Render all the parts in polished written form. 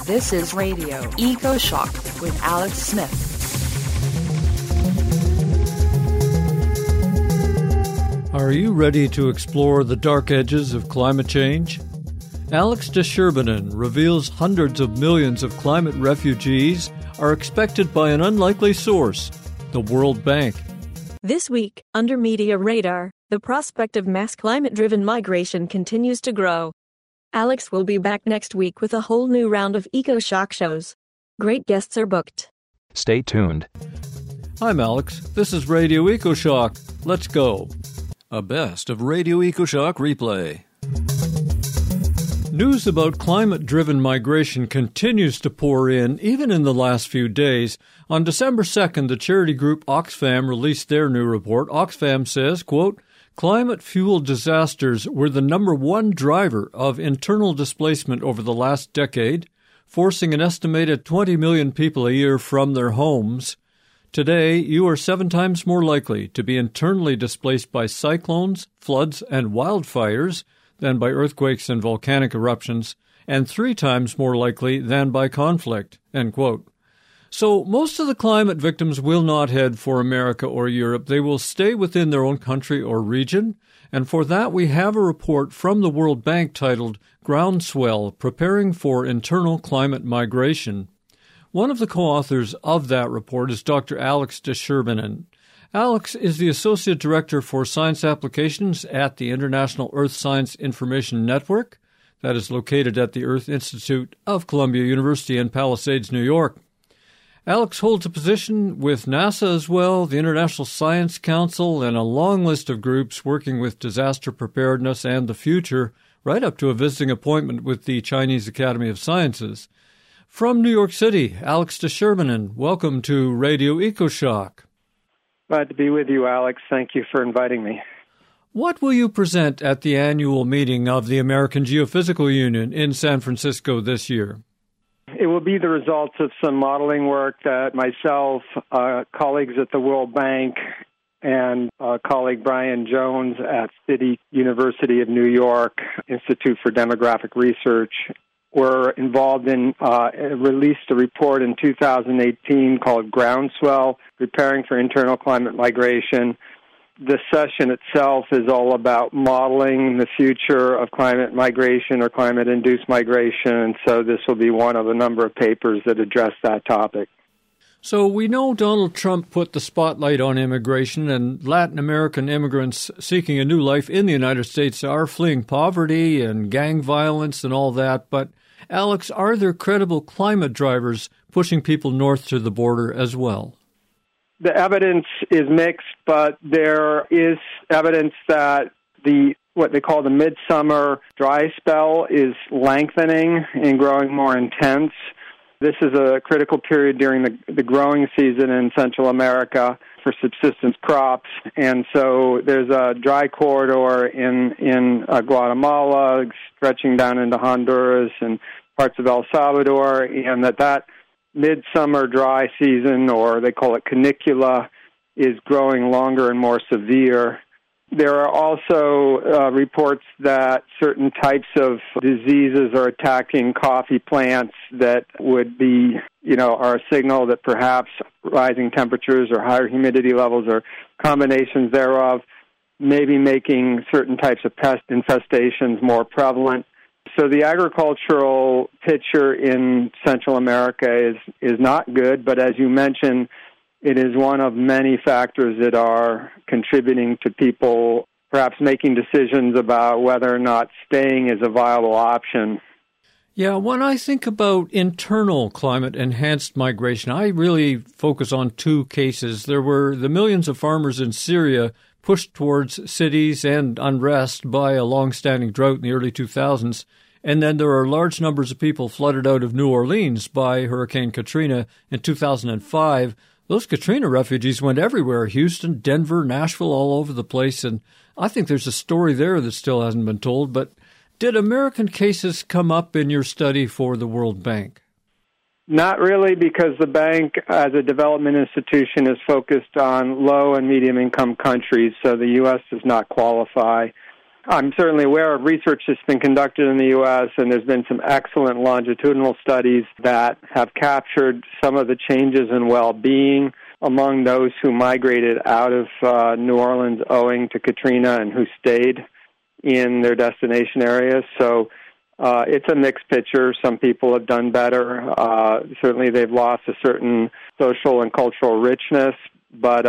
This is Radio Eco Shock with Alex Smith. Are you ready to explore the dark edges of climate change? Alex de Sherbenen reveals hundreds of millions of climate refugees are expected by an unlikely source, the World Bank. This week, under media radar, the prospect of mass climate-driven migration continues to grow. Alex will be back next week with a whole new round of Eco Shock shows. Great guests are booked. Stay tuned. I'm Alex. This is Radio Eco Shock. Let's go. A best of Radio Eco Shock replay. News about climate-driven migration continues to pour in, even in the last few days. On December 2nd, the charity group Oxfam released their new report. Oxfam says, quote, climate-fueled disasters were the number one driver of internal displacement over the last decade, forcing an estimated 20 million people a year from their homes. Today, you are 7 times more likely to be internally displaced by cyclones, floods, and wildfires than by earthquakes and volcanic eruptions, and 3 times more likely than by conflict, end quote. So most of the climate victims will not head for America or Europe. They will stay within their own country or region, and for that we have a report from the World Bank titled Groundswell, Preparing for Internal Climate Migration. One of the co-authors of that report is Dr. Alex de Sherbenen. Alex is the Associate Director for Science Applications at the International Earth Science Information Network, that is located at the Earth Institute of Columbia University in Palisades, New York. Alex holds a position with NASA as well, the International Science Council, and a long list of groups working with disaster preparedness and the future, right up to a visiting appointment with the Chinese Academy of Sciences. From New York City, Alex de Sherbenen, welcome to Radio Eco Shock. Glad to be with you, Alex. Thank you for inviting me. What will you present at the annual meeting of the American Geophysical Union in San Francisco this year? It will be the results of some modeling work that myself, colleagues at the World Bank, and colleague Brian Jones at City University of New York Institute for Demographic Research were involved in, released a report in 2018 called Groundswell, Preparing for Internal Climate Migration. The session itself is all about modeling the future of climate migration or climate-induced migration, and so this will be one of a number of papers that address that topic. So we know Donald Trump put the spotlight on immigration, and Latin American immigrants seeking a new life in the United States are fleeing poverty and gang violence and all that, but Alex, are there credible climate drivers pushing people north to the border as well? The evidence is mixed, but there is evidence that what they call the midsummer dry spell is lengthening and growing more intense. This is a critical period during the growing season in Central America for subsistence crops, and so there's a dry corridor in Guatemala stretching down into Honduras and parts of El Salvador, and that midsummer dry season, or they call it canicula, is growing longer and more severe. There are also reports that certain types of diseases are attacking coffee plants that would be, are a signal that perhaps rising temperatures or higher humidity levels or combinations thereof may be making certain types of pest infestations more prevalent. So the agricultural picture in Central America is not good, but as you mentioned, it is one of many factors that are contributing to people perhaps making decisions about whether or not staying is a viable option. Yeah, when I think about internal climate-enhanced migration, I really focus on 2 cases. There were the millions of farmers in Syria pushed towards cities and unrest by a long-standing drought in the early 2000s. And then there are large numbers of people flooded out of New Orleans by Hurricane Katrina in 2005. Those Katrina refugees went everywhere, Houston, Denver, Nashville, all over the place. And I think there's a story there that still hasn't been told. But did American cases come up in your study for the World Bank? Not really, because the bank, as a development institution, is focused on low and medium-income countries, so the U.S. does not qualify. I'm certainly aware of research that's been conducted in the U.S., and there's been some excellent longitudinal studies that have captured some of the changes in well-being among those who migrated out of New Orleans owing to Katrina and who stayed in their destination areas. So it's a mixed picture. Some people have done better. Certainly they've lost a certain social and cultural richness, but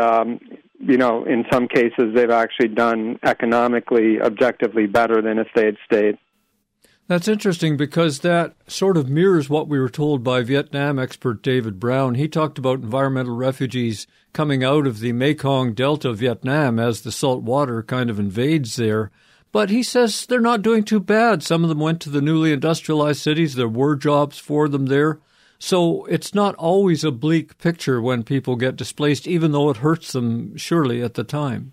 in some cases they've actually done economically, objectively better than if they had stayed. That's interesting because that sort of mirrors what we were told by Vietnam expert David Brown. He talked about environmental refugees coming out of the Mekong Delta of Vietnam as the salt water kind of invades there. But he says they're not doing too bad. Some of them went to the newly industrialized cities. There were jobs for them there. So it's not always a bleak picture when people get displaced, even though it hurts them surely at the time.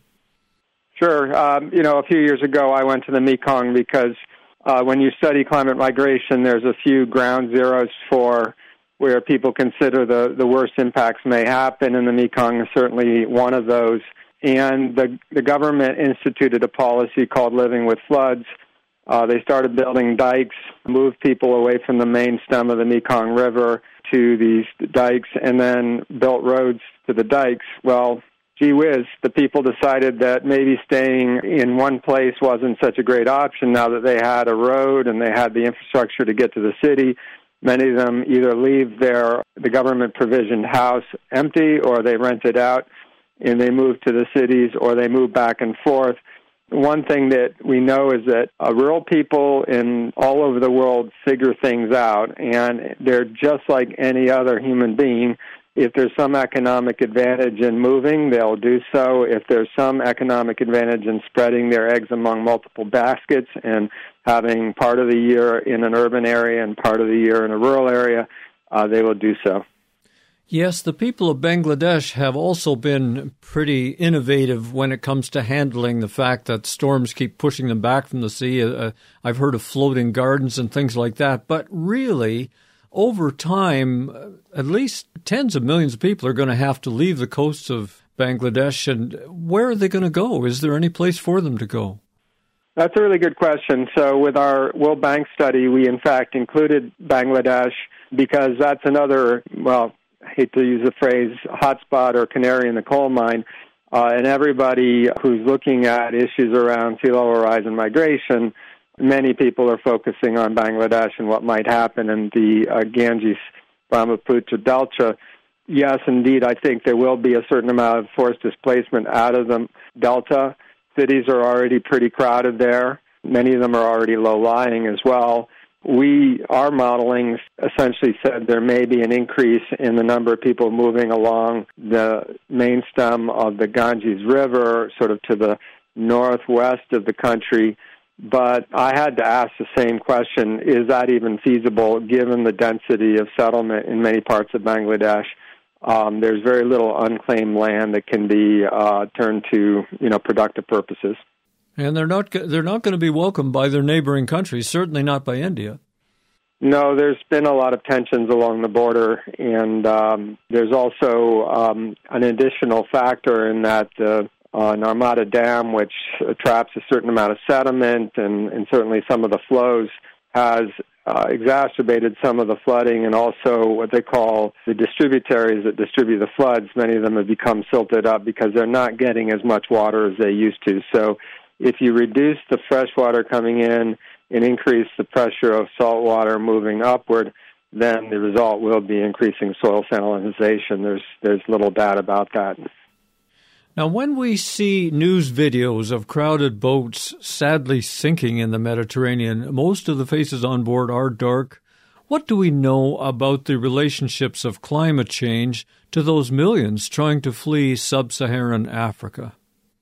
Sure. A few years ago I went to the Mekong because when you study climate migration, there's a few ground zeros for where people consider the worst impacts may happen, and the Mekong is certainly one of those. And the government instituted a policy called Living with Floods. They started building dikes, moved people away from the main stem of the Mekong River to these dikes, and then built roads to the dikes. Well, gee whiz, the people decided that maybe staying in one place wasn't such a great option now that they had a road and they had the infrastructure to get to the city. Many of them either leave the government-provisioned house empty, or they rent it out and they move to the cities, or they move back and forth. One thing that we know is that rural people all over the world figure things out, and they're just like any other human being. If there's some economic advantage in moving, they'll do so. If there's some economic advantage in spreading their eggs among multiple baskets and having part of the year in an urban area and part of the year in a rural area, they will do so. Yes, the people of Bangladesh have also been pretty innovative when it comes to handling the fact that storms keep pushing them back from the sea. I've heard of floating gardens and things like that. But really, over time, at least tens of millions of people are going to have to leave the coasts of Bangladesh. And where are they going to go? Is there any place for them to go? That's a really good question. So with our World Bank study, we in fact included Bangladesh because that's another, I hate to use the phrase hotspot or canary in the coal mine, and everybody who's looking at issues around sea level rise and migration, many people are focusing on Bangladesh and what might happen in the Ganges-Brahmaputra Delta. Yes, indeed, I think there will be a certain amount of forced displacement out of the Delta. Cities are already pretty crowded there. Many of them are already low-lying as well. Our modeling essentially said there may be an increase in the number of people moving along the main stem of the Ganges River, sort of to the northwest of the country. But I had to ask the same question, is that even feasible given the density of settlement in many parts of Bangladesh? There's very little unclaimed land that can be turned to, productive purposes. And they're not going to be welcomed by their neighboring countries, certainly not by India. No, there's been a lot of tensions along the border, and there's also an additional factor in that Narmada Dam, which traps a certain amount of sediment and certainly some of the flows, has exacerbated some of the flooding, and also what they call the distributaries that distribute the floods. Many of them have become silted up because they're not getting as much water as they used to. So if you reduce the fresh water coming in and increase the pressure of salt water moving upward, then the result will be increasing soil salinization. There's little doubt about that. Now, when we see news videos of crowded boats sadly sinking in the Mediterranean, most of the faces on board are dark. What do we know about the relationships of climate change to those millions trying to flee sub-Saharan Africa?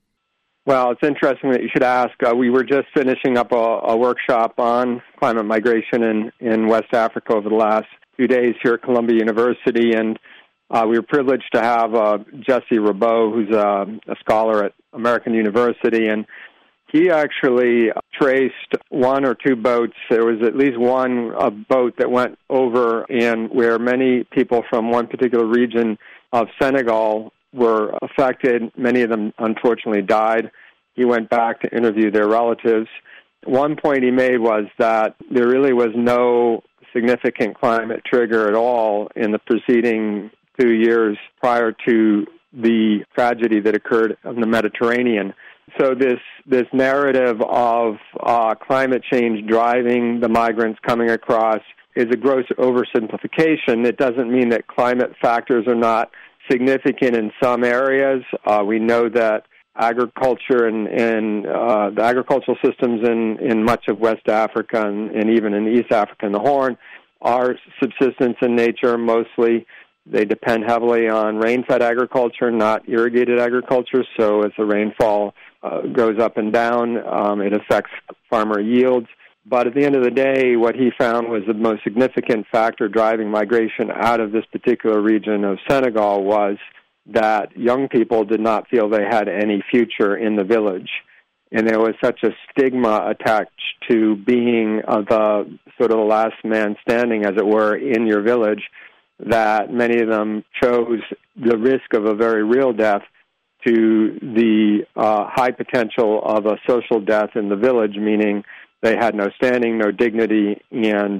Well, it's interesting that you should ask. We were just finishing up a workshop on climate migration in West Africa over the last few days here at Columbia University, and we were privileged to have Jesse Rabeau, who's a scholar at American University, and he actually traced one or two boats. There was at least one boat that went over and where many people from one particular region of Senegal were affected. Many of them, unfortunately, died. he went back to interview their relatives. One point he made was that there really was no significant climate trigger at all in the preceding 2 years prior to the tragedy that occurred in the Mediterranean. So this narrative of climate change driving the migrants coming across is a gross oversimplification. It doesn't mean that climate factors are not significant in some areas. We know that agriculture and the agricultural systems in much of West Africa and even in East Africa and the Horn are subsistence in nature mostly. They depend heavily on rain-fed agriculture, not irrigated agriculture. So as the rainfall goes up and down, it affects farmer yields. But at the end of the day, what he found was the most significant factor driving migration out of this particular region of Senegal was that young people did not feel they had any future in the village. And there was such a stigma attached to being the sort of the last man standing, as it were, in your village, that many of them chose the risk of a very real death to the high potential of a social death in the village, meaning they had no standing, no dignity, and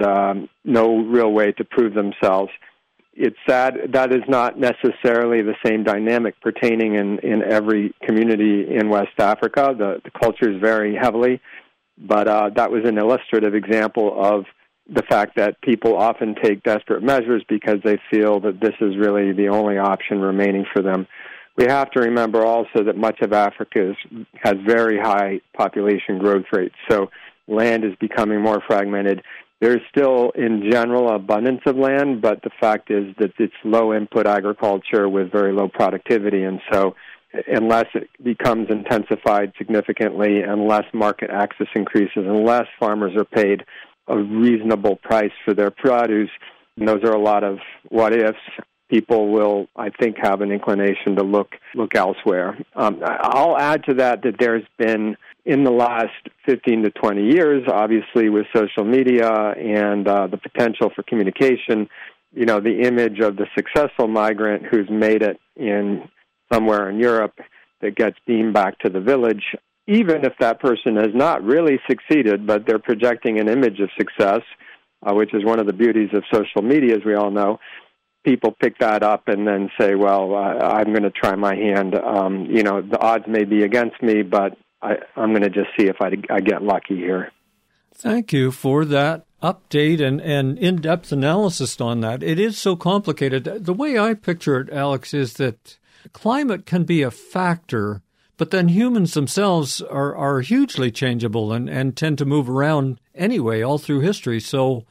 no real way to prove themselves. It's sad that is not necessarily the same dynamic pertaining in every community in West Africa. The cultures vary heavily, but that was an illustrative example of the fact that people often take desperate measures because they feel that this is really the only option remaining for them. We have to remember also that much of Africa has very high population growth rates, so land is becoming more fragmented. There's still, in general, abundance of land, but the fact is that it's low-input agriculture with very low productivity, and so unless it becomes intensified significantly, unless market access increases, unless farmers are paid a reasonable price for their produce, and those are a lot of what-ifs, people will, I think, have an inclination to look elsewhere. I'll add to that there's been, in the last 15 to 20 years, obviously with social media and the potential for communication, the image of the successful migrant who's made it in somewhere in Europe that gets beamed back to the village, even if that person has not really succeeded, but they're projecting an image of success, which is one of the beauties of social media, as we all know. People pick that up and then say, well, I'm going to try my hand. The odds may be against me, but I'm going to just see if I get lucky here. Thank you for that update and in-depth analysis on that. It is so complicated. The way I picture it, Alex, is that climate can be a factor, but then humans themselves are hugely changeable and tend to move around anyway all through history. So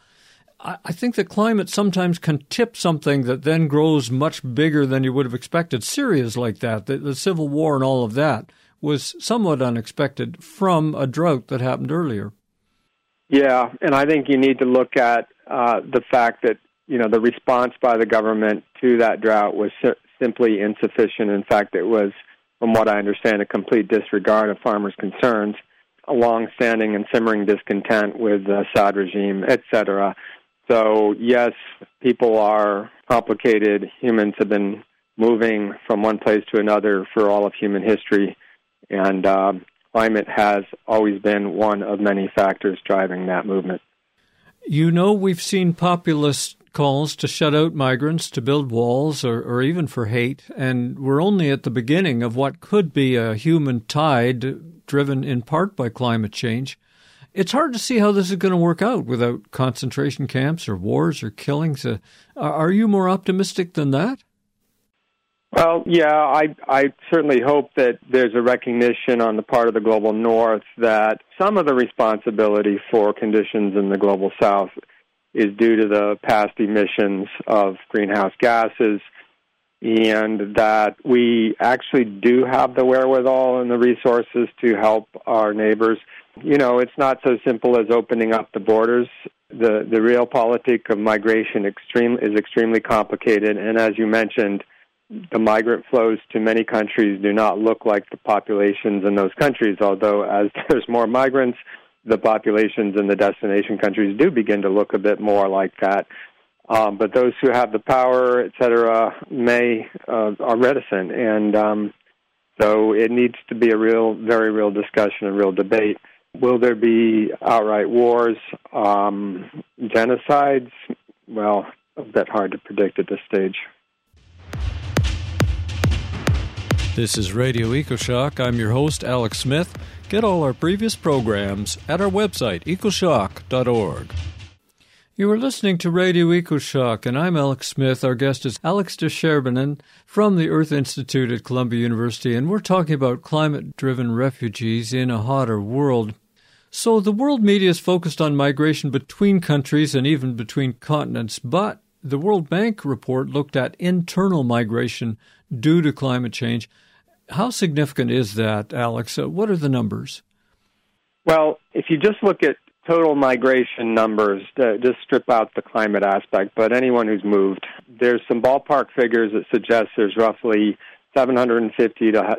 I think that climate sometimes can tip something that then grows much bigger than you would have expected. Syria's like that. The civil war and all of that was somewhat unexpected from a drought that happened earlier. Yeah, and I think you need to look at the fact that, the response by the government to that drought was simply insufficient. In fact, it was, from what I understand, a complete disregard of farmers' concerns, a long-standing and simmering discontent with the Assad regime, etc. So, yes, people are complicated. Humans have been moving from one place to another for all of human history, and climate has always been one of many factors driving that movement. We've seen populist calls to shut out migrants, to build walls, or even for hate, and we're only at the beginning of what could be a human tide driven in part by climate change. It's hard to see how this is going to work out without concentration camps or wars or killings. Are you more optimistic than that? Well, yeah, I certainly hope that there's a recognition on the part of the global north that some of the responsibility for conditions in the global south is due to the past emissions of greenhouse gases, and that we actually do have the wherewithal and the resources to help our neighbors. It's not so simple as opening up the borders. The realpolitik of migration is extremely complicated, and as you mentioned, the migrant flows to many countries do not look like the populations in those countries, although as there's more migrants, the populations in the destination countries do begin to look a bit more like that. But those who have the power, et cetera, are reticent. And So it needs to be a very real discussion, a real debate. Will there be outright wars, genocides? Well, a bit hard to predict at this stage. This is Radio EcoShock. I'm your host, Alex Smith. Get all our previous programs at our website, ecoshock.org. You are listening to Radio EcoShock, and I'm Alex Smith. Our guest is Alex de Scherbanen from the Earth Institute at Columbia University, and we're talking about climate-driven refugees in a hotter world. So the world media is focused on migration between countries and even between continents, but the World Bank report looked at internal migration due to climate change. How significant is that, Alex? What are the numbers? Well, if you just look at total migration numbers, just strip out the climate aspect, but anyone who's moved, there's some ballpark figures that suggest there's roughly 750 to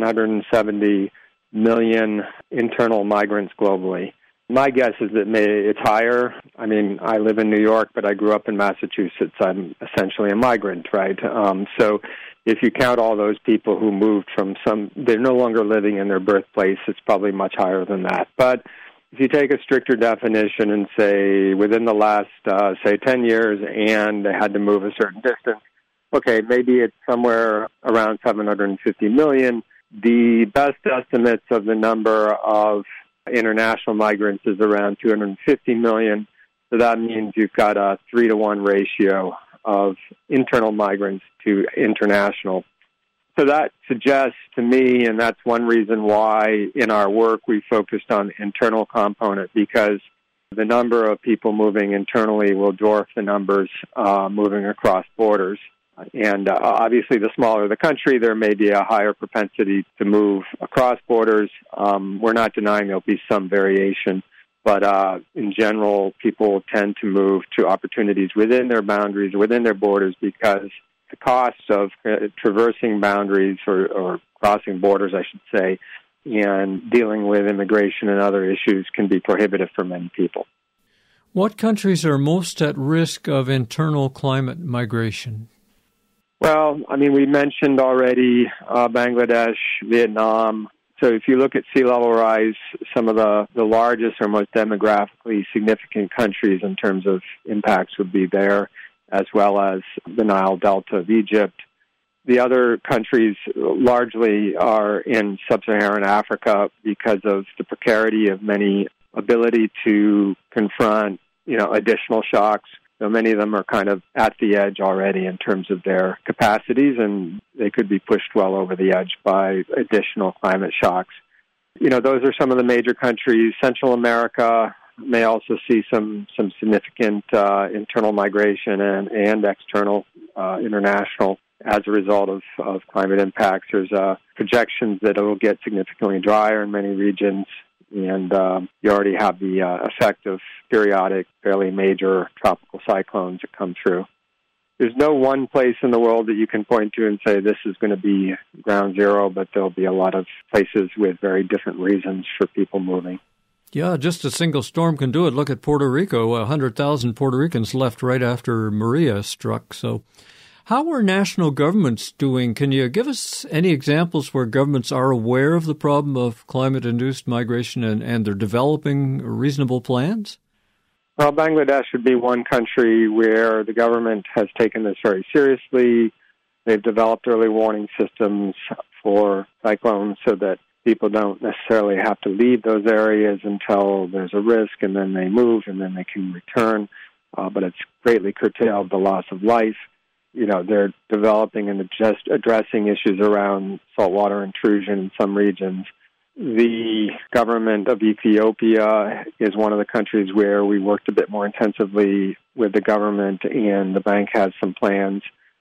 770 million internal migrants globally. My guess is that it's higher. I mean, I live in New York, but I grew up in Massachusetts. I'm essentially a migrant, right? So if you count all those people who moved they're no longer living in their birthplace, it's probably much higher than that. But if you take a stricter definition and say within the last, 10 years and they had to move a certain distance, okay, maybe it's somewhere around 750 million. The best estimates of the number of international migrants is around 250 million. So that means you've got a 3-to-1 ratio of internal migrants to international. So that suggests to me, and that's one reason why in our work we focused on the internal component, because the number of people moving internally will dwarf the numbers moving across borders. And obviously, the smaller the country, there may be a higher propensity to move across borders. We're not denying there'll be some variation, but in general, people tend to move to opportunities within their boundaries, within their borders, because the cost of traversing boundaries or crossing borders, I should say, and dealing with immigration and other issues can be prohibitive for many people. What countries are most at risk of internal climate migration? Well, I mean, we mentioned already Bangladesh, Vietnam. So if you look at sea level rise, some of the largest or most demographically significant countries in terms of impacts would be there, as well as the Nile Delta of Egypt. The other countries largely are in sub-Saharan Africa because of the precarity of many ability to confront, additional shocks. So many of them are kind of at the edge already in terms of their capacities, and they could be pushed well over the edge by additional climate shocks. Those are some of the major countries. Central America may also see some significant internal migration and external international as a result of climate impacts. There's projections that it will get significantly drier in many regions, and you already have the effect of periodic, fairly major tropical cyclones that come through. There's no one place in the world that you can point to and say this is going to be ground zero, but there'll be a lot of places with very different reasons for people moving. Yeah, just a single storm can do it. Look at Puerto Rico. 100,000 Puerto Ricans left right after Maria struck. So how are national governments doing? Can you give us any examples where governments are aware of the problem of climate-induced migration and they're developing reasonable plans? Well, Bangladesh would be one country where the government has taken this very seriously. They've developed early warning systems for cyclones so that people don't necessarily have to leave those areas until there's a risk, and then they move, and then they can return. But it's greatly curtailed the loss of life. They're developing and just addressing issues around saltwater intrusion in some regions. The government of Ethiopia is one of the countries where we worked a bit more intensively with the government, and the bank has some plans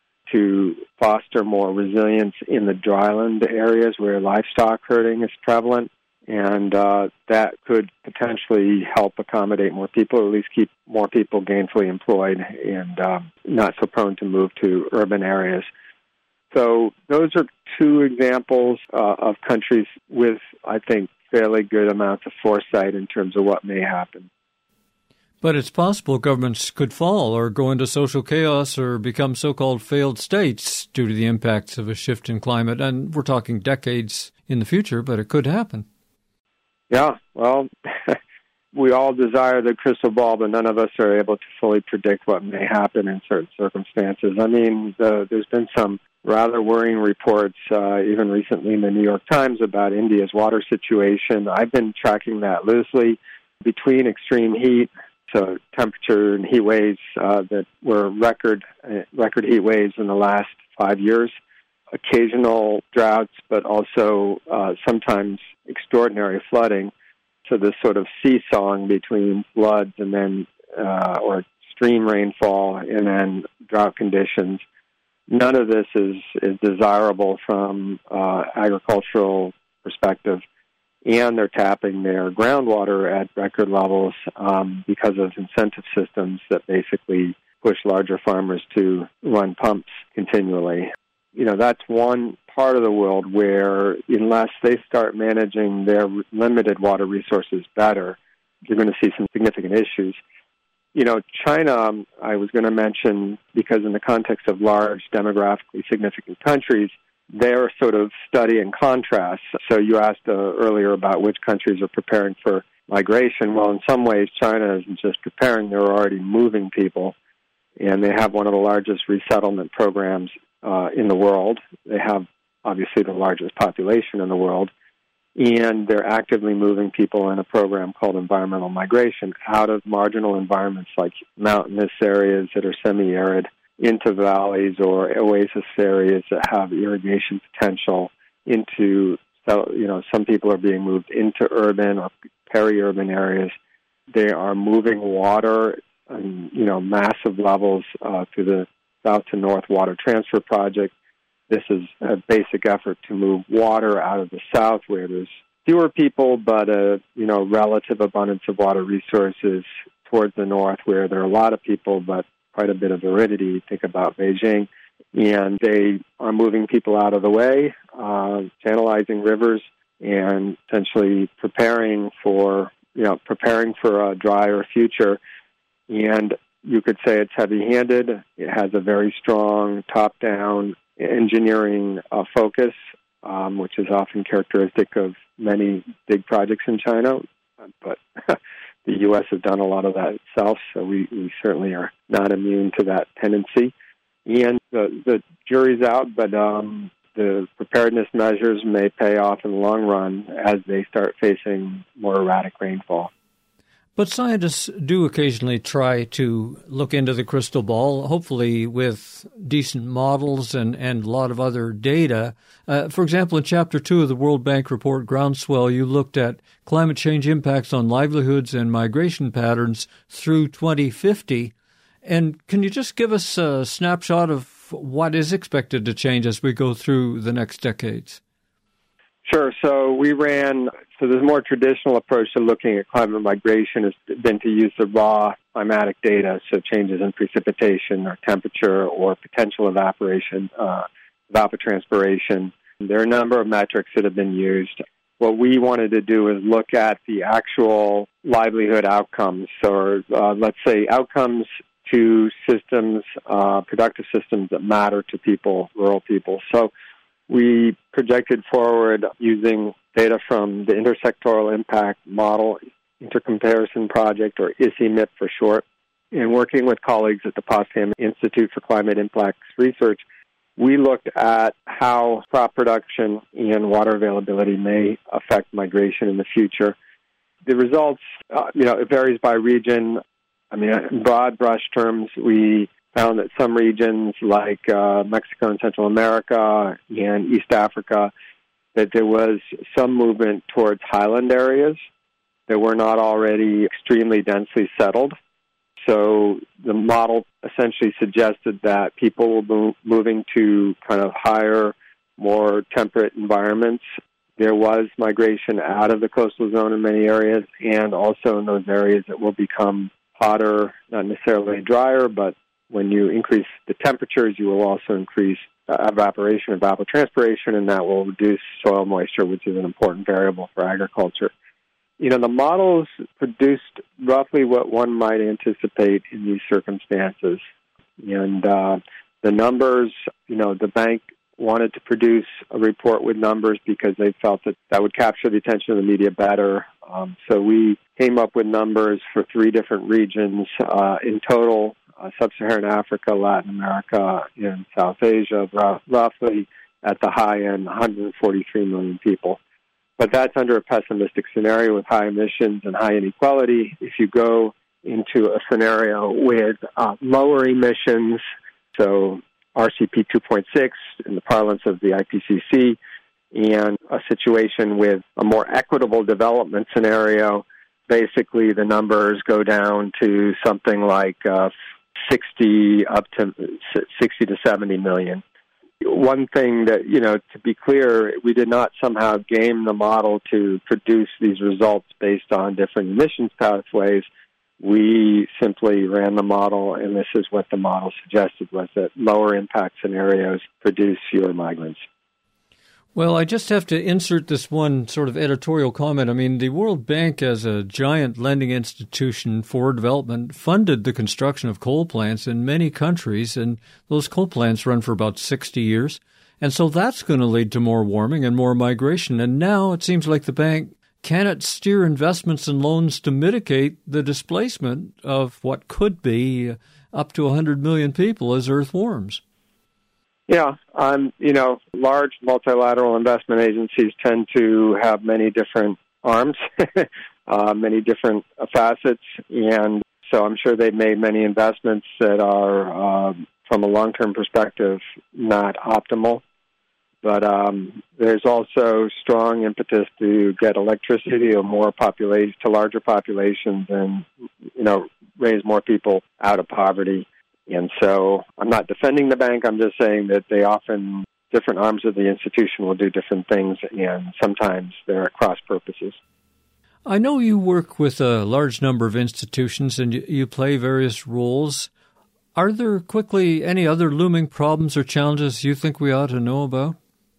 to foster more resilience in the dryland areas where livestock herding is prevalent. And that could potentially help accommodate more people, or at least keep more people gainfully employed and not so prone to move to urban areas. So those are two examples of countries with, I think, fairly good amounts of foresight in terms of what may happen. But it's possible governments could fall or go into social chaos or become so-called failed states due to the impacts of a shift in climate. And we're talking decades in the future, but it could happen. Yeah, well, we all desire the crystal ball, but none of us are able to fully predict what may happen in certain circumstances. I mean, there's been some rather worrying reports, even recently in the New York Times, about India's water situation. I've been tracking that loosely. Between extreme heat, so temperature and heat waves that were record heat waves in the last 5 years, occasional droughts, but also sometimes extraordinary flooding. So this sort of seesawing between floods and then or extreme rainfall and then drought conditions. None of this is desirable from agricultural perspective. And they're tapping their groundwater at record levels because of incentive systems that basically push larger farmers to run pumps continually. You know, that's one part of the world where unless they start managing their limited water resources better, you're going to see some significant issues. You know, China, I was going to mention, because in the context of large demographically significant countries, they're sort of study and contrast. So you asked earlier about which countries are preparing for migration. Well, in some ways, China isn't just preparing, they're already moving people. And they have one of the largest resettlement programs in the world. They have, obviously, the largest population in the world. And they're actively moving people in a program called environmental migration out of marginal environments like mountainous areas that are semi-arid into valleys or oasis areas that have irrigation potential into, you know, some people are being moved into urban or peri-urban areas. They are moving water in, you know, massive levels through the South to North Water Transfer Project. This is a basic effort to move water out of the South where there's fewer people but a, you know, relative abundance of water resources towards the North where there are a lot of people but quite a bit of aridity. Think about Beijing. And they are moving people out of the way, channelizing rivers, and essentially preparing for a drier future. And you could say it's heavy-handed. It has a very strong top-down engineering focus, which is often characteristic of many big projects in China. But the U.S. has done a lot of that itself, so we certainly are not immune to that tendency. And the jury's out, but the preparedness measures may pay off in the long run as they start facing more erratic rainfall. But scientists do occasionally try to look into the crystal ball, hopefully with decent models and a lot of other data. For example, in Chapter 2 of the World Bank report, Groundswell, you looked at climate change impacts on livelihoods and migration patterns through 2050. And can you just give us a snapshot of what is expected to change as we go through the next decades? Sure. So the more traditional approach to looking at climate migration has been to use the raw climatic data, so changes in precipitation or temperature or potential evaporation, evapotranspiration. There are a number of metrics that have been used. What we wanted to do is look at the actual livelihood outcomes, or let's say outcomes to systems, productive systems that matter to people, rural people. So we projected forward using data from the Intersectoral Impact Model Intercomparison Project, or ICIMIP for short, and working with colleagues at the Potsdam Institute for Climate Impacts Research. We looked at how crop production and water availability may affect migration in the future. The results, it varies by region. I mean, in broad brush terms, we found that some regions like Mexico and Central America and East Africa, that there was some movement towards highland areas that were not already extremely densely settled. So the model essentially suggested that people were moving to kind of higher, more temperate environments. There was migration out of the coastal zone in many areas, and also in those areas that will become hotter, not necessarily drier, but when you increase the temperatures, you will also increase evaporation, evapotranspiration, and that will reduce soil moisture, which is an important variable for agriculture. The models produced roughly what one might anticipate in these circumstances. And the numbers, the bank wanted to produce a report with numbers because they felt that would capture the attention of the media better. So we came up with numbers for 3 different regions in total, Sub-Saharan Africa, Latin America, and South Asia, roughly at the high end, 143 million people. But that's under a pessimistic scenario with high emissions and high inequality. If you go into a scenario with lower emissions, so RCP 2.6 in the parlance of the IPCC, and a situation with a more equitable development scenario, basically the numbers go down to something like 60 to 70 million. One thing that, to be clear, we did not somehow game the model to produce these results based on different emissions pathways. We simply ran the model, and this is what the model suggested, was that lower impact scenarios produce fewer migrants. Well, I just have to insert this one sort of editorial comment. I mean, the World Bank, as a giant lending institution for development, funded the construction of coal plants in many countries, and those coal plants run for about 60 years. And so that's going to lead to more warming and more migration. And now it seems like the bank cannot steer investments and loans to mitigate the displacement of what could be up to 100 million people as Earth warms. Yeah, large multilateral investment agencies tend to have many different arms, many different facets, and so I'm sure they've made many investments that are, from a long-term perspective, not optimal. But there's also strong impetus to get electricity to larger populations and, raise more people out of poverty. And so I'm not defending the bank. I'm just saying that different arms of the institution will do different things, and sometimes they're at cross purposes. I know you work with a large number of institutions and you play various roles. Are there quickly any other looming problems or challenges you think we ought to know about?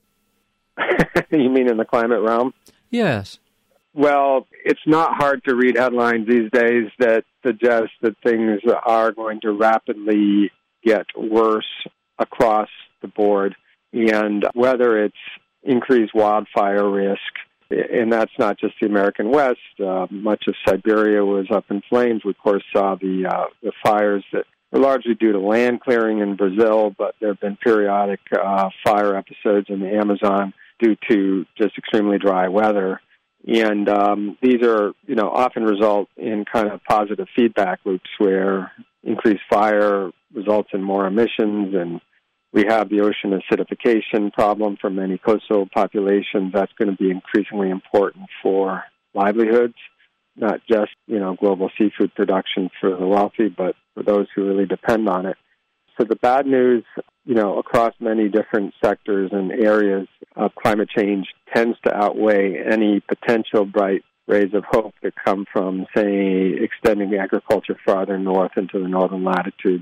You mean in the climate realm? Yes. Well, it's not hard to read headlines these days that suggest that things are going to rapidly get worse across the board. And whether it's increased wildfire risk, and that's not just the American West, much of Siberia was up in flames. We, of course, saw the fires that were largely due to land clearing in Brazil, but there have been periodic fire episodes in the Amazon due to just extremely dry weather. And these are, often result in kind of positive feedback loops where increased fire results in more emissions, and we have the ocean acidification problem for many coastal populations. That's going to be increasingly important for livelihoods, not just, global seafood production for the wealthy, but for those who really depend on it. So the bad news, across many different sectors and areas of climate change tends to outweigh any potential bright rays of hope that come from, say, extending agriculture farther north into the northern latitudes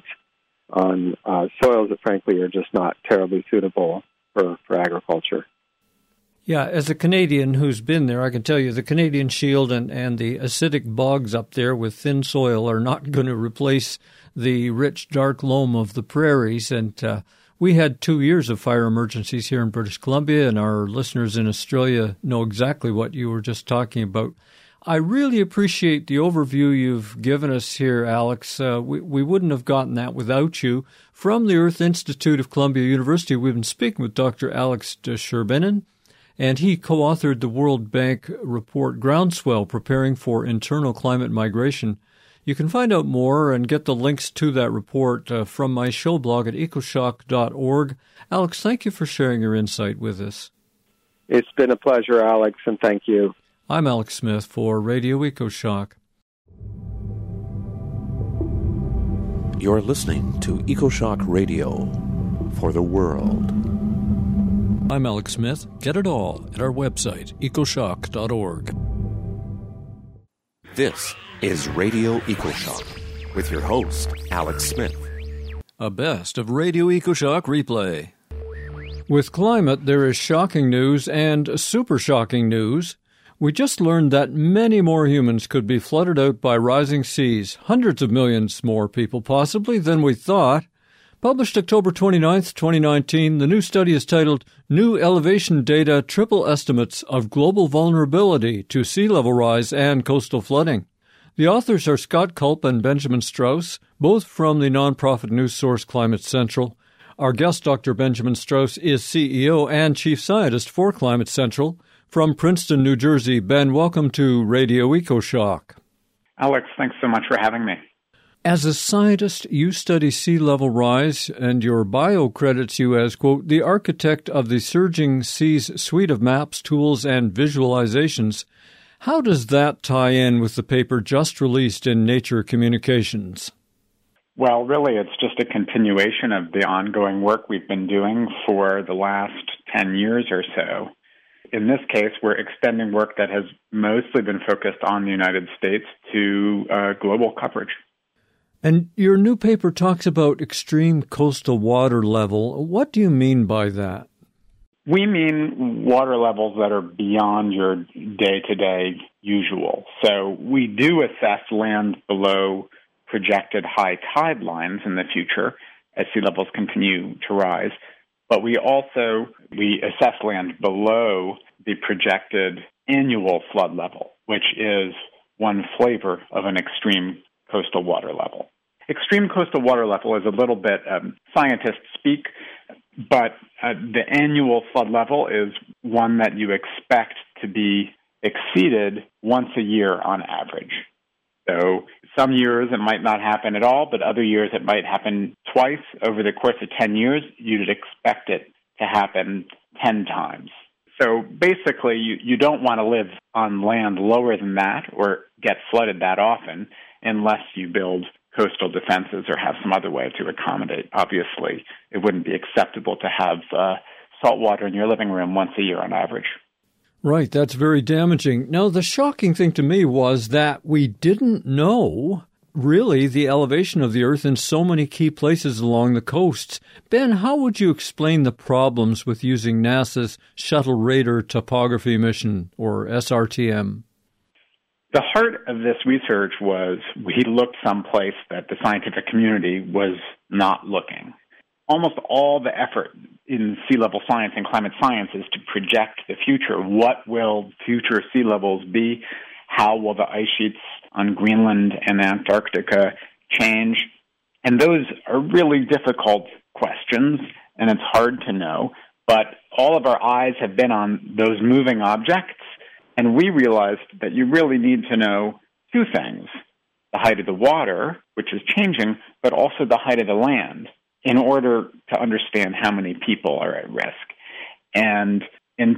on soils that, frankly, are just not terribly suitable for agriculture. Yeah, as a Canadian who's been there, I can tell you the Canadian Shield and the acidic bogs up there with thin soil are not going to replace the rich, dark loam of the prairies. And we had 2 years of fire emergencies here in British Columbia, and our listeners in Australia know exactly what you were just talking about. I really appreciate the overview you've given us here, Alex. We wouldn't have gotten that without you. From the Earth Institute of Columbia University, we've been speaking with Dr. Alex de Sherbinin, and he co-authored the World Bank report Groundswell, Preparing for Internal Climate Migration. You can find out more and get the links to that report from my show blog at ecoshock.org. Alex, thank you for sharing your insight with us. It's been a pleasure, Alex, and thank you. I'm Alex Smith for Radio EcoShock. You're listening to EcoShock Radio for the world. I'm Alex Smith. Get it all at our website, ecoshock.org. This is Radio EcoShock with your host, Alex Smith. A best of Radio EcoShock replay. With climate, there is shocking news and super shocking news. We just learned that many more humans could be flooded out by rising seas, hundreds of millions more people possibly than we thought. Published October 29th, 2019, the new study is titled New Elevation Data Triple Estimates of Global Vulnerability to Sea Level Rise and Coastal Flooding. The authors are Scott Culp and Benjamin Strauss, both from the nonprofit news source Climate Central. Our guest, Dr. Benjamin Strauss, is CEO and Chief Scientist for Climate Central. From Princeton, New Jersey, Ben, welcome to Radio EcoShock. Alex, thanks so much for having me. As a scientist, you study sea level rise, and your bio credits you as, quote, the architect of the Surging Seas suite of maps, tools, and visualizations. How does that tie in with the paper just released in Nature Communications? Well, really, it's just a continuation of the ongoing work we've been doing for the last 10 years or so. In this case, we're extending work that has mostly been focused on the United States to global coverage. And your new paper talks about extreme coastal water level. What do you mean by that? We mean water levels that are beyond your day-to-day usual. So we do assess land below projected high tide lines in the future as sea levels continue to rise. But we assess land below the projected annual flood level, which is one flavor of an extreme coastal water level. Extreme coastal water level is a little bit scientist speak, but the annual flood level is one that you expect to be exceeded once a year on average. So some years it might not happen at all, but other years it might happen twice. Over the course of 10 years, you'd expect it to happen 10 times. So basically, you don't want to live on land lower than that or get flooded that often unless you build coastal defenses or have some other way to accommodate. Obviously, it wouldn't be acceptable to have salt water in your living room once a year on average. Right, that's very damaging. Now, the shocking thing to me was that we didn't know, really, the elevation of the Earth in so many key places along the coasts. Ben, how would you explain the problems with using NASA's Shuttle Radar Topography Mission, or SRTM? The heart of this research was we looked someplace that the scientific community was not looking. Almost all the effort in sea level science and climate science is to project the future. What will future sea levels be? How will the ice sheets on Greenland and Antarctica change? And those are really difficult questions, and it's hard to know. But all of our eyes have been on those moving objects, and we realized that you really need to know two things: the height of the water, which is changing, but also the height of the land, in order to understand how many people are at risk. And in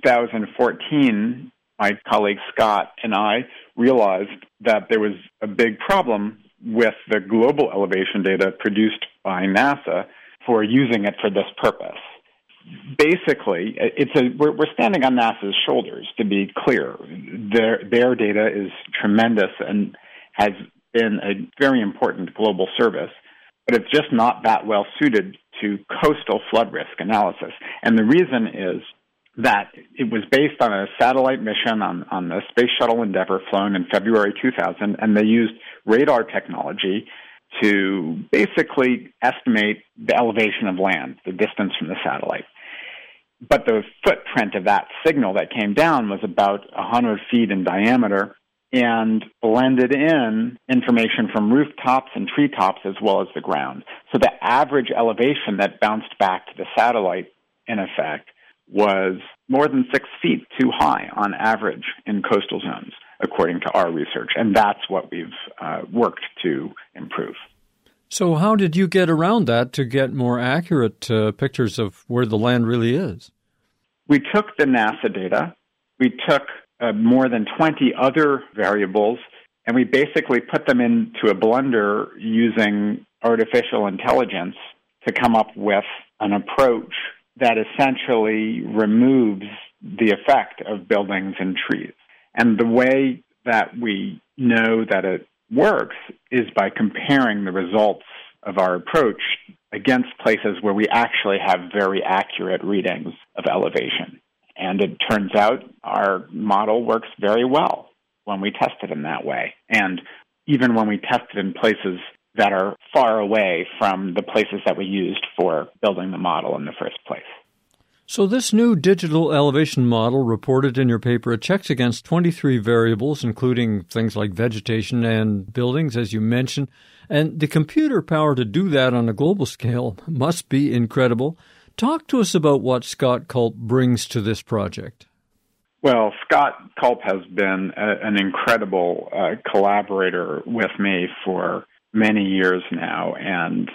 2014, my colleague Scott and I realized that there was a big problem with the global elevation data produced by NASA for using it for this purpose. Basically, we're standing on NASA's shoulders, to be clear. Their data is tremendous and has been a very important global service, but it's just not that well suited to coastal flood risk analysis. And the reason is that it was based on a satellite mission on the Space Shuttle Endeavour flown in February 2000, and they used radar technology to basically estimate the elevation of land, the distance from the satellite. But the footprint of that signal that came down was about 100 feet in diameter and blended in information from rooftops and treetops as well as the ground. So the average elevation that bounced back to the satellite, in effect, was more than 6 feet too high on average in coastal zones, according to our research. And that's what we've worked to improve. So how did you get around that to get more accurate pictures of where the land really is? We took the NASA data. We took more than 20 other variables, and we basically put them into a blender using artificial intelligence to come up with an approach that essentially removes the effect of buildings and trees. And the way that we know that it works is by comparing the results of our approach against places where we actually have very accurate readings of elevation. And it turns out our model works very well when we test it in that way. And even when we test it in places that are far away from the places that we used for building the model in the first place. So this new digital elevation model reported in your paper, it checks against 23 variables, including things like vegetation and buildings, as you mentioned. And the computer power to do that on a global scale must be incredible. Talk to us about what Scott Culp brings to this project. Well, Scott Culp has been an incredible collaborator with me for many years now, and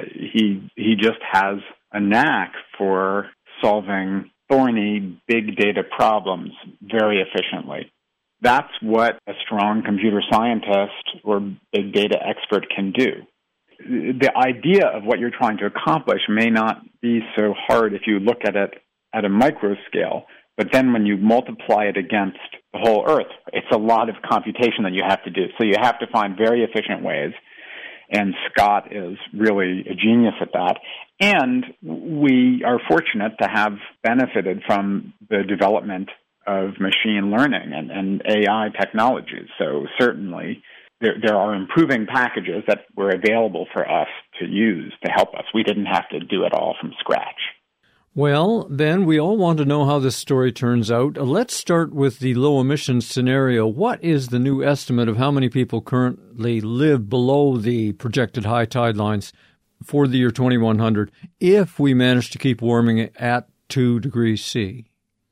he just has a knack for solving thorny big data problems very efficiently. That's what a strong computer scientist or big data expert can do. The idea of what you're trying to accomplish may not be so hard if you look at it at a micro scale, but then when you multiply it against the whole Earth, it's a lot of computation that you have to do. So you have to find very efficient ways, and Scott is really a genius at that. And we are fortunate to have benefited from the development of machine learning and AI technologies. So certainly there are improving packages that were available for us to use to help us. We didn't have to do it all from scratch. Well, Ben, we all want to know how this story turns out. Let's start with the low emissions scenario. What is the new estimate of how many people currently live below the projected high tide lines for the year 2100 if we manage to keep warming at 2 degrees C?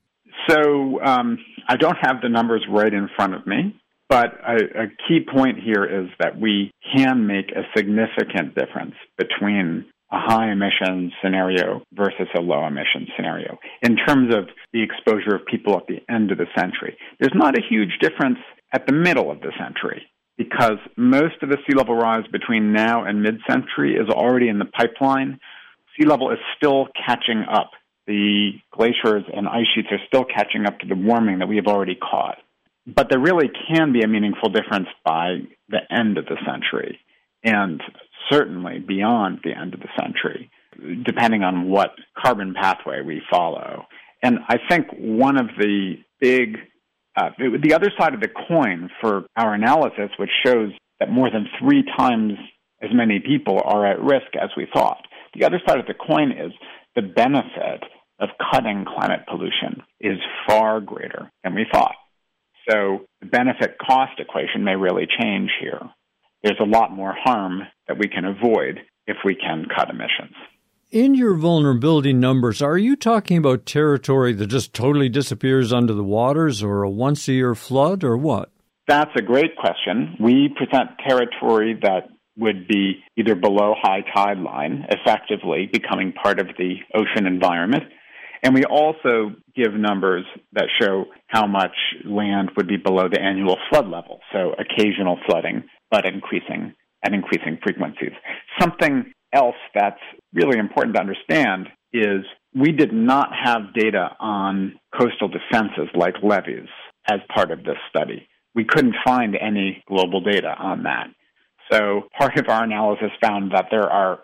So I don't have the numbers right in front of me, but a key point here is that we can make a significant difference between a high emission scenario versus a low emission scenario in terms of the exposure of people at the end of the century. There's not a huge difference at the middle of the century because most of the sea level rise between now and mid-century is already in the pipeline. Sea level is still catching up. The glaciers and ice sheets are still catching up to the warming that we have already caused. But there really can be a meaningful difference by the end of the century, and certainly beyond the end of the century, depending on what carbon pathway we follow. And I think one of the big, the other side of the coin for our analysis, which shows that more than 3 times as many people are at risk as we thought, the other side of the coin is the benefit of cutting climate pollution is far greater than we thought. So the benefit-cost equation may really change here. There's a lot more harm that we can avoid if we can cut emissions. In your vulnerability numbers, are you talking about territory that just totally disappears under the waters or a once-a-year flood or what? That's a great question. We present territory that would be either below high tide line, effectively becoming part of the ocean environment. And we also give numbers that show how much land would be below the annual flood level, so occasional flooding, but increasing frequencies. Something else that's really important to understand is we did not have data on coastal defenses like levees as part of this study. We couldn't find any global data on that. So part of our analysis found that there are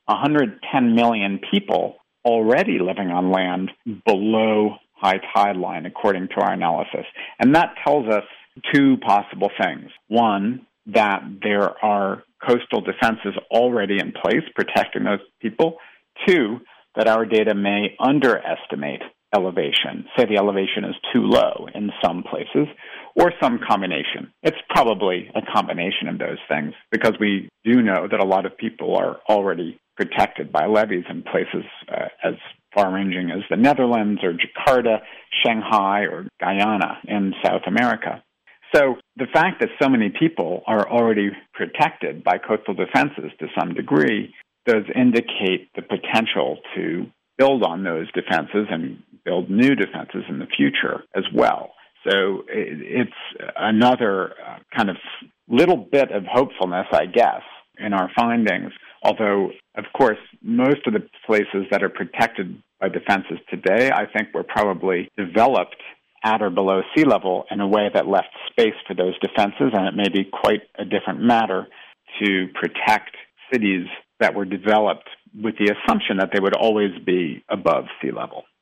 110 million people already living on land below high tide line, according to our analysis. And that tells us 2 possible things. One, that there are coastal defenses already in place protecting those people. 2, that our data may underestimate elevation. Say the elevation is too low in some places, or some combination. It's probably a combination of those things because we do know that a lot of people are already protected by levees in places as far-ranging as the Netherlands or Jakarta, Shanghai, or Guyana in South America. So the fact that so many people are already protected by coastal defenses to some degree does indicate the potential to build on those defenses and build new defenses in the future as well. So it's another kind of little bit of hopefulness, I guess, in our findings. Although, of course, most of the places that are protected by defenses today, I think were probably developed at or below sea level in a way that left space for those defenses, and it may be quite a different matter to protect cities that were developed with the assumption that they would always be above sea level.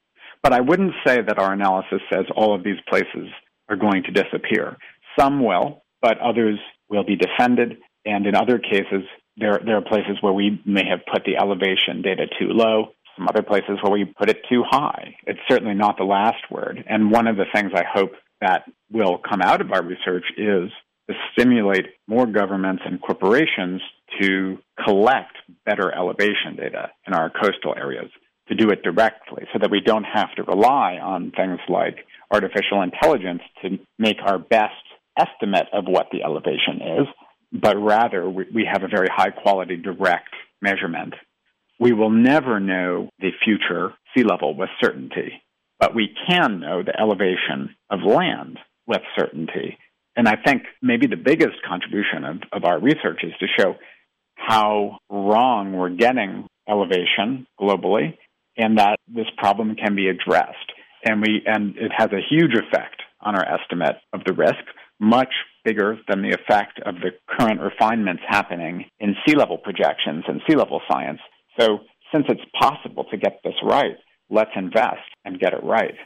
But I wouldn't say that our analysis says all of these places are going to disappear. Some will, but others will be defended. And in other cases, there are places where we may have put the elevation data too low, some other places where we put it too high. It's certainly not the last word. And one of the things I hope that will come out of our research is to stimulate more governments and corporations to collect better elevation data in our coastal areas, to do it directly so that we don't have to rely on things like artificial intelligence to make our best estimate of what the elevation is, but rather we have a very high-quality direct measurement. We will never know the future sea level with certainty, but we can know the elevation of land with certainty. And I think maybe the biggest contribution of our research is to show how wrong we're getting elevation globally, and that this problem can be addressed. And it has a huge effect on our estimate of the risk, much bigger than the effect of the current refinements happening in sea level projections and sea level science. So since it's possible to get this right, let's invest and get it right.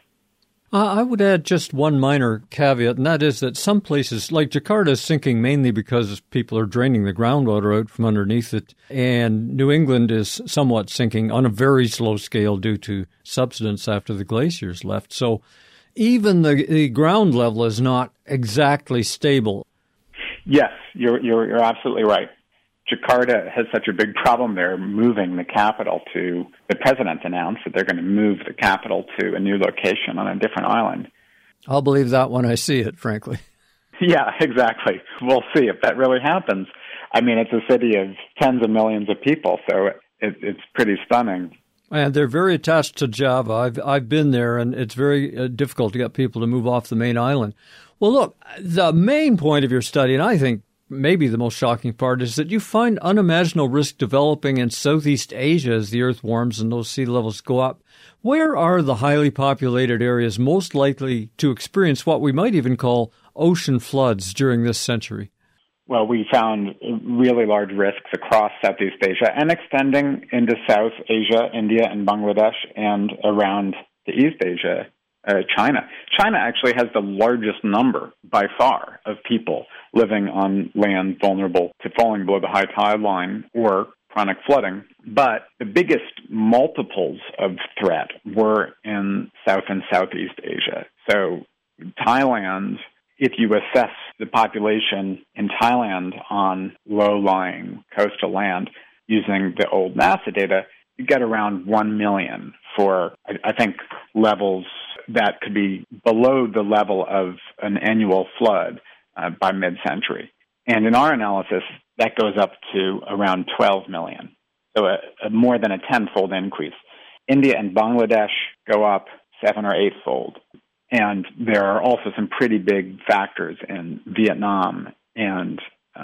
I would add just one minor caveat, and that is that some places, like Jakarta, is sinking mainly because people are draining the groundwater out from underneath it, and New England is somewhat sinking on a very slow scale due to subsidence after the glaciers left. So even the ground level is not exactly stable. Yes, you're absolutely right. Jakarta has such a big problem there moving the capital to, the president announced that they're going to move the capital to a new location on a different island. I'll believe that when I see it, frankly. Yeah, exactly. We'll see if that really happens. I mean, it's a city of tens of millions of people, so it's pretty stunning. And they're very attached to Java. I've been there, and it's very difficult to get people to move off the main island. Well, look, the main point of your study, and I think maybe the most shocking part, is that you find unimaginable risk developing in Southeast Asia as the Earth warms and those sea levels go up. Where are the highly populated areas most likely to experience what we might even call ocean floods during this century? Well, we found really large risks across Southeast Asia and extending into South Asia, India, and Bangladesh, and around the East Asia, China. China actually has the largest number by far of people living on land vulnerable to falling below the high tide line or chronic flooding. But the biggest multiples of threat were in South and Southeast Asia. So Thailand, if you assess the population in Thailand on low-lying coastal land using the old NASA data, you get around 1 million for, I think, levels that could be below the level of an annual flood by mid-century. And in our analysis, that goes up to around 12 million, so a more than a tenfold increase. India and Bangladesh go up 7 or 8-fold. And there are also some pretty big factors in Vietnam and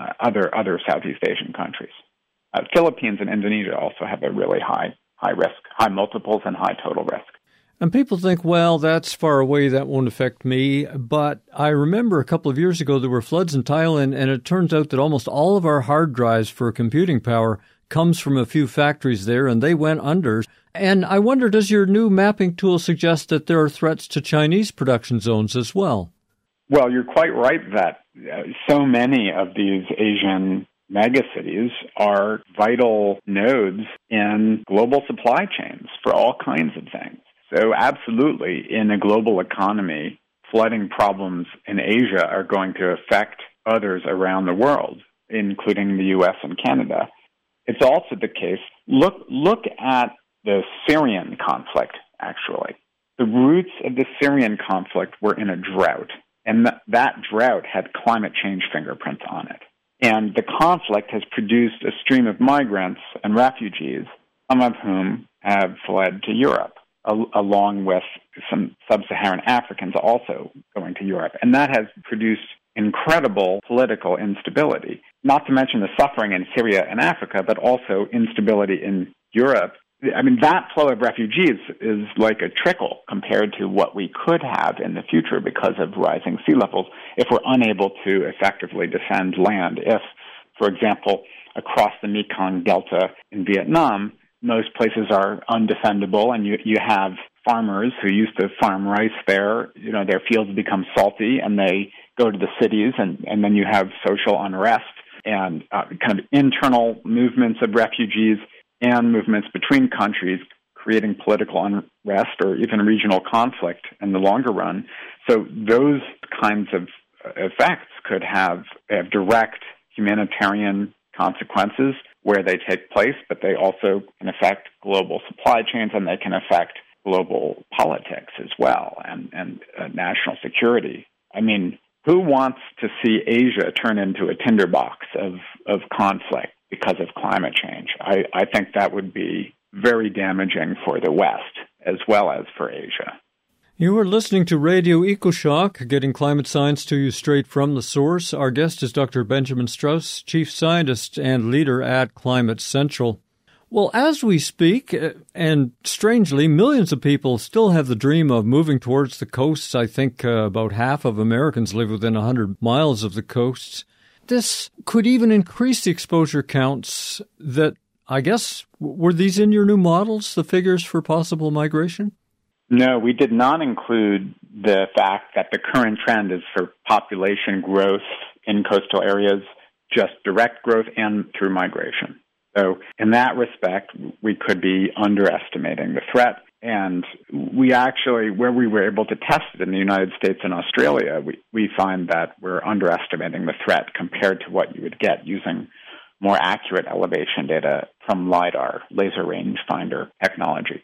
other Southeast Asian countries. Philippines and Indonesia also have a really high risk, high multiples and high total risk. And people think, well, that's far away, that won't affect me. But I remember a couple of years ago there were floods in Thailand, and it turns out that almost all of our hard drives for computing power comes from a few factories there, and they went under. And I wonder, does your new mapping tool suggest that there are threats to Chinese production zones as well? Well, you're quite right that so many of these Asian megacities are vital nodes in global supply chains for all kinds of things. So absolutely, in a global economy, flooding problems in Asia are going to affect others around the world, including the U.S. and Canada. It's also the case, look at the Syrian conflict, actually. The roots of the Syrian conflict were in a drought, and that drought had climate change fingerprints on it. And the conflict has produced a stream of migrants and refugees, some of whom have fled to Europe, along with some sub-Saharan Africans also going to Europe. And that has produced incredible political instability, not to mention the suffering in Syria and Africa, but also instability in Europe. I mean, that flow of refugees is like a trickle compared to what we could have in the future because of rising sea levels if we're unable to effectively defend land. If, for example, across the Mekong Delta in Vietnam, most places are undefendable and you have farmers who used to farm rice there, their fields become salty and they go to the cities, and then you have social unrest and kind of internal movements of refugees and movements between countries, creating political unrest or even regional conflict in the longer run. So those kinds of effects could have direct humanitarian consequences where they take place, but they also can affect global supply chains, and they can affect global politics as well, and national security. I mean, who wants to see Asia turn into a tinderbox of conflict because of climate change? I think that would be very damaging for the West as well as for Asia. You are listening to Radio EcoShock, getting climate science to you straight from the source. Our guest is Dr. Benjamin Strauss, Chief Scientist and leader at Climate Central. Well, as we speak, and strangely, millions of people still have the dream of moving towards the coasts. I think about half of Americans live within 100 miles of the coasts. This could even increase the exposure counts that, I guess, were these in your new models, the figures for possible migration? No, we did not include the fact that the current trend is for population growth in coastal areas, just direct growth and through migration. So in that respect, we could be underestimating the threat. And we actually, where we were able to test it in the United States and Australia, we find that we're underestimating the threat compared to what you would get using more accurate elevation data from LIDAR, laser rangefinder technology.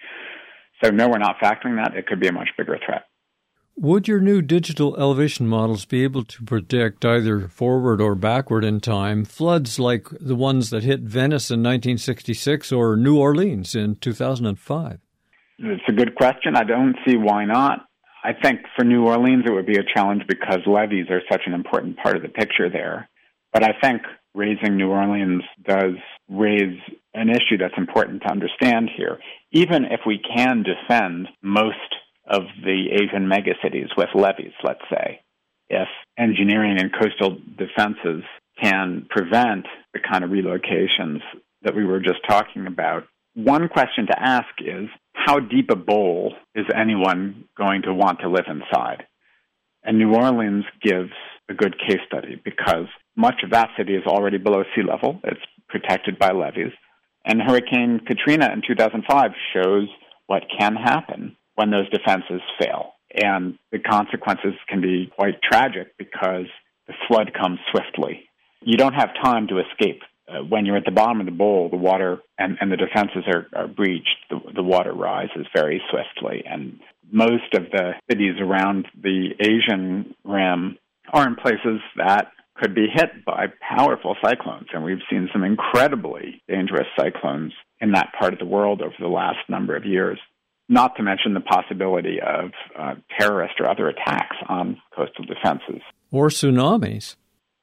So no, we're not factoring that. It could be a much bigger threat. Would your new digital elevation models be able to predict, either forward or backward in time, floods like the ones that hit Venice in 1966 or New Orleans in 2005? It's a good question. I don't see why not. I think for New Orleans it would be a challenge because levees are such an important part of the picture there. But I think raising New Orleans does raise an issue that's important to understand here. Even if we can defend most of the Asian megacities with levees, let's say, if engineering and coastal defenses can prevent the kind of relocations that we were just talking about, one question to ask is, how deep a bowl is anyone going to want to live inside? And New Orleans gives a good case study because much of that city is already below sea level. It's protected by levees. And Hurricane Katrina in 2005 shows what can happen when those defenses fail. And the consequences can be quite tragic because the flood comes swiftly. You don't have time to escape. When you're at the bottom of the bowl, the water and the defenses are breached, the water rises very swiftly. And most of the cities around the Asian rim are in places that could be hit by powerful cyclones. And we've seen some incredibly dangerous cyclones in that part of the world over the last number of years, not to mention the possibility of terrorist or other attacks on coastal defenses. Or tsunamis.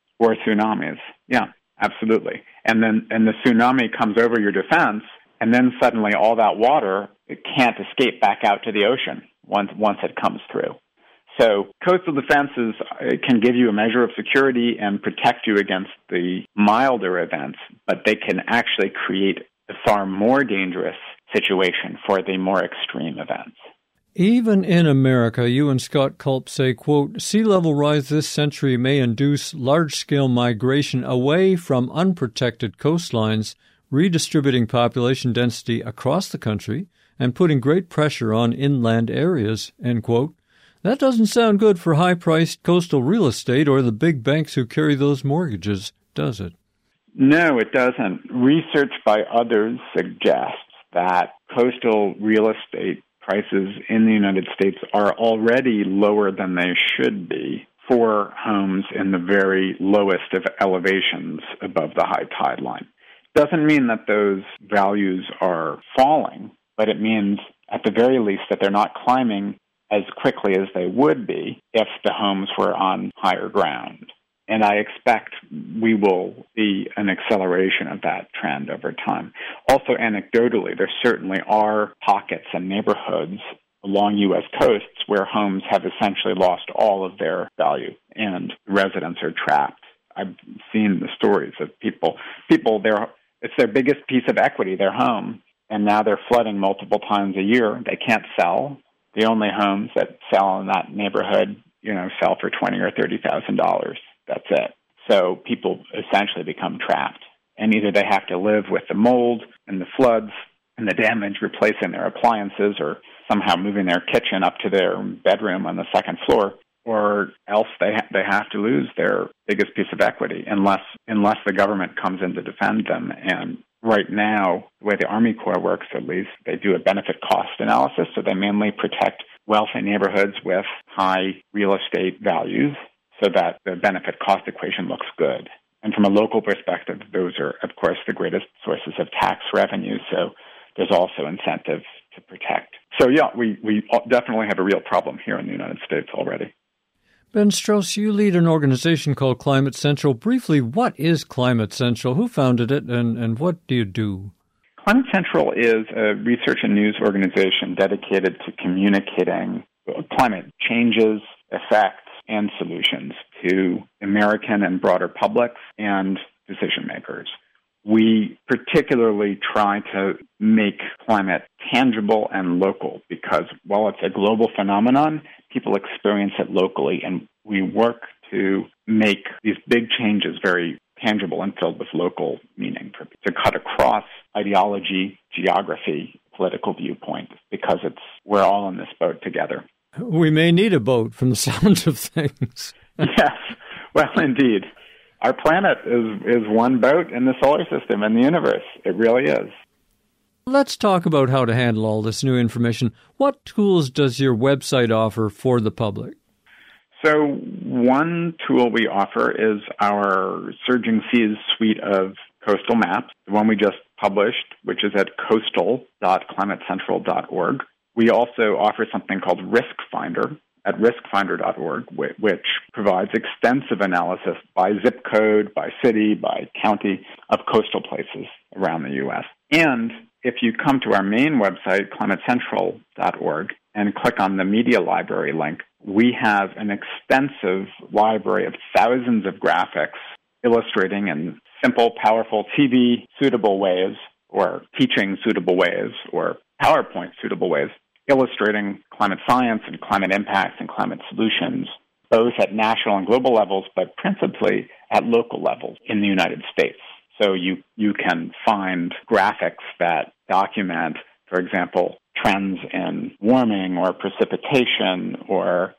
Yeah, absolutely. And the tsunami comes over your defense, and then suddenly all that water, it can't escape back out to the ocean once it comes through. So coastal defenses can give you a measure of security and protect you against the milder events, but they can actually create a far more dangerous situation for the more extreme events. Even in America, you and Scott Culp say, quote, sea level rise this century may induce large-scale migration away from unprotected coastlines, redistributing population density across the country and putting great pressure on inland areas, end quote. That doesn't sound good for high-priced coastal real estate or the big banks who carry those mortgages, does it? No, it doesn't. Research by others suggests that coastal real estate prices in the United States are already lower than they should be for homes in the very lowest of elevations above the high tide line. Doesn't mean that those values are falling, but it means at the very least that they're not climbing as quickly as they would be if the homes were on higher ground. And I expect we will see an acceleration of that trend over time. Also, anecdotally, there certainly are pockets and neighborhoods along U.S. coasts where homes have essentially lost all of their value and residents are trapped. I've seen the stories of people, it's their biggest piece of equity, their home, and now they're flooding multiple times a year. They can't sell. the only homes that sell in that neighborhood, sell for $20,000 or $30,000. That's it. So people essentially become trapped. And either they have to live with the mold and the floods and the damage, replacing their appliances, or somehow moving their kitchen up to their bedroom on the second floor, or else they have to lose their biggest piece of equity unless the government comes in to defend them. And right now, the way the Army Corps works, at least, they do a benefit cost analysis, so they mainly protect wealthy neighborhoods with high real estate values so that the benefit cost equation looks good. And from a local perspective, those are, of course, the greatest sources of tax revenue, so there's also incentive to protect. So, yeah, we definitely have a real problem here in the United States already. Ben Strauss, you lead an organization called Climate Central. Briefly, what is Climate Central? Who founded it, and what do you do? Climate Central is a research and news organization dedicated to communicating climate changes, effects, and solutions to American and broader publics and decision makers. We particularly try to make climate tangible and local because while it's a global phenomenon, people experience it locally, and we work to make these big changes very tangible and filled with local meaning, to cut across ideology, geography, political viewpoint, because we're all in this boat together. We may need a boat from the sound of things. Yes, well, indeed. Our planet is one boat in the solar system and the universe. It really is. Let's talk about how to handle all this new information. What tools does your website offer for the public? So one tool we offer is our Surging Seas suite of coastal maps, the one we just published, which is at coastal.climatecentral.org. We also offer something called Risk Finder at riskfinder.org, which provides extensive analysis by zip code, by city, by county of coastal places around the U.S. And if you come to our main website, climatecentral.org, and click on the media library link, we have an extensive library of thousands of graphics illustrating in simple, powerful, TV-suitable ways, or teaching-suitable ways, or PowerPoint-suitable ways, illustrating climate science and climate impacts and climate solutions, both at national and global levels, but principally at local levels in the United States. So you can find graphics that document, for example, trends in warming or precipitation or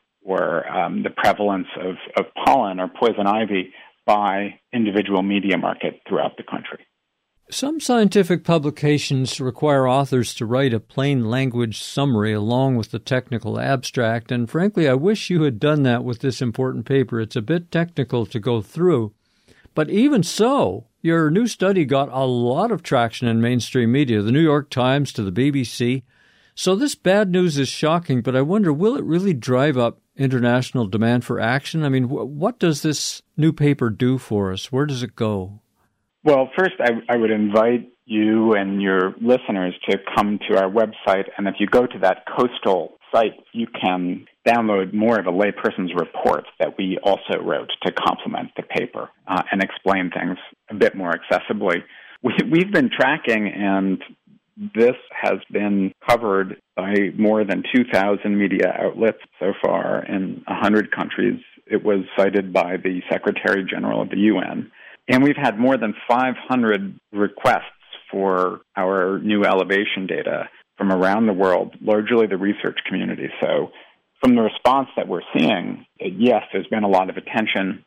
the prevalence of pollen or poison ivy by individual media market throughout the country. Some scientific publications require authors to write a plain language summary along with the technical abstract, and frankly, I wish you had done that with this important paper. It's a bit technical to go through. But even so, your new study got a lot of traction in mainstream media, the New York Times to the BBC. So this bad news is shocking, but I wonder, will it really drive up international demand for action? I mean, what does this new paper do for us? Where does it go? Well, first, I would invite you and your listeners to come to our website, and if you go to that coastal site, you can download more of a layperson's report that we also wrote to complement the paper and explain things a bit more accessibly. We've been tracking, and this has been covered by more than 2,000 media outlets so far in 100 countries. It was cited by the Secretary General of the UN. And we've had more than 500 requests for our new elevation data from around the world, largely the research community. So from the response that we're seeing, yes, there's been a lot of attention,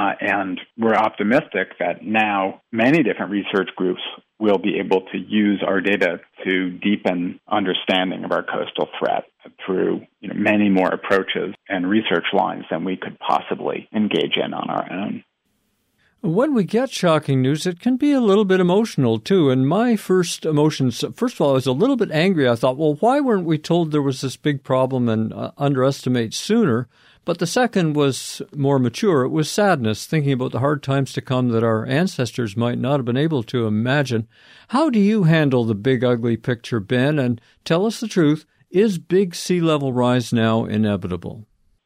and we're optimistic that now many different research groups will be able to use our data to deepen understanding of our coastal threat through many more approaches and research lines than we could possibly engage in on our own. When we get shocking news, it can be a little bit emotional, too. And my first emotions, first of all, I was a little bit angry. I thought, well, why weren't we told there was this big problem and underestimate sooner? But the second was more mature. It was sadness, thinking about the hard times to come that our ancestors might not have been able to imagine. How do you handle the big, ugly picture, Ben? And tell us the truth, is big sea level rise now inevitable?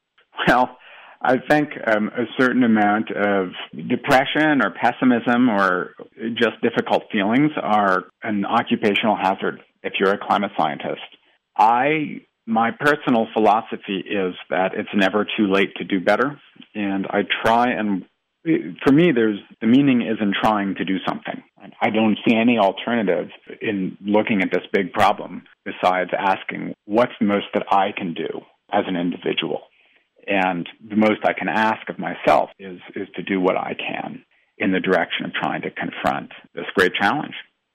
Well, I think a certain amount of depression or pessimism or just difficult feelings are an occupational hazard if you're a climate scientist. I My personal philosophy is that it's never too late to do better, and I try and, for me, the meaning is in trying to do something. I don't see any alternative in looking at this big problem besides asking what's the most that I can do as an individual. And the most I can ask of myself is to do what I can in the direction of trying to confront this great challenge.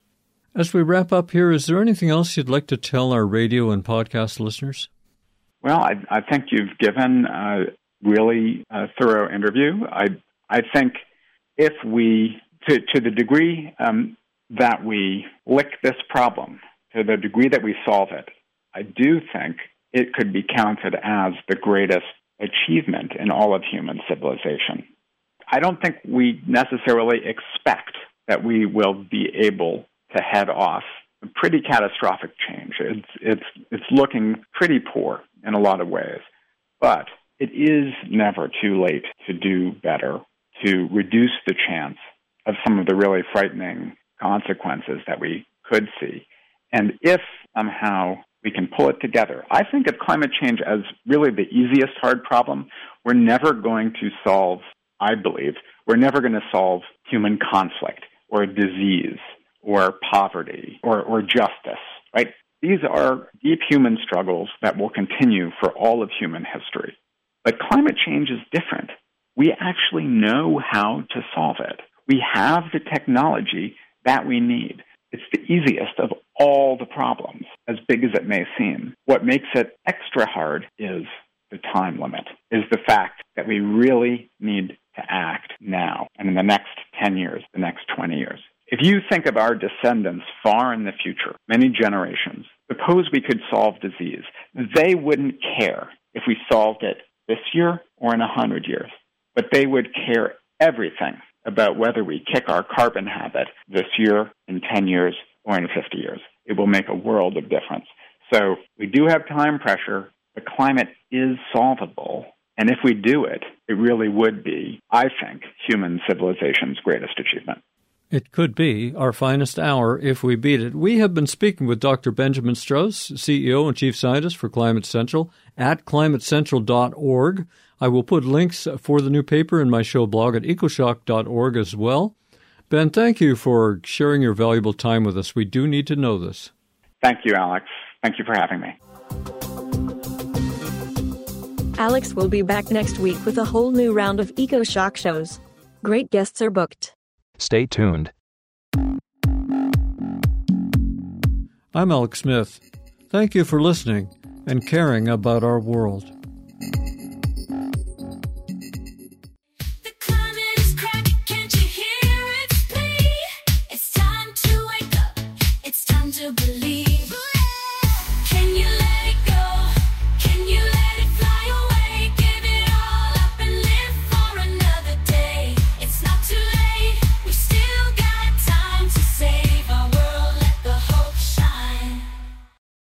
As we wrap up here, is there anything else you'd like to tell our radio and podcast listeners? Well, I think you've given a really thorough interview. I think if we, to the degree that we lick this problem, to the degree that we solve it, I do think it could be counted as the greatest achievement in all of human civilization. I don't think we necessarily expect that we will be able to head off a pretty catastrophic change. It's looking pretty poor in a lot of ways, but it is never too late to do better, to reduce the chance of some of the really frightening consequences that we could see. And if somehow we can pull it together, I think of climate change as really the easiest hard problem. We're never going to solve, I believe, we're never going to solve human conflict or disease or poverty or justice, right? These are deep human struggles that will continue for all of human history. But climate change is different. We actually know how to solve it. We have the technology that we need. It's the easiest of all the problems, as big as it may seem. What makes it extra hard is the time limit, is the fact that we really need to act now and in the next 10 years, the next 20 years. If you think of our descendants far in the future, many generations, suppose we could solve disease. They wouldn't care if we solved it this year or in 100 years, but they would care everything about whether we kick our carbon habit this year, in 10 years, or in 50 years. It will make a world of difference. So we do have time pressure. The climate is solvable. And if we do it, it really would be, I think, human civilization's greatest achievement. It could be our finest hour if we beat it. We have been speaking with Dr. Benjamin Strauss, CEO and Chief Scientist for Climate Central at climatecentral.org. I will put links for the new paper in my show blog at ecoshock.org as well. Ben, thank you for sharing your valuable time with us. We do need to know this. Thank you, Alex. Thank you for having me. Alex will be back next week with a whole new round of EcoShock shows. Great guests are booked. Stay tuned. I'm Alex Smith. Thank you for listening and caring about our world.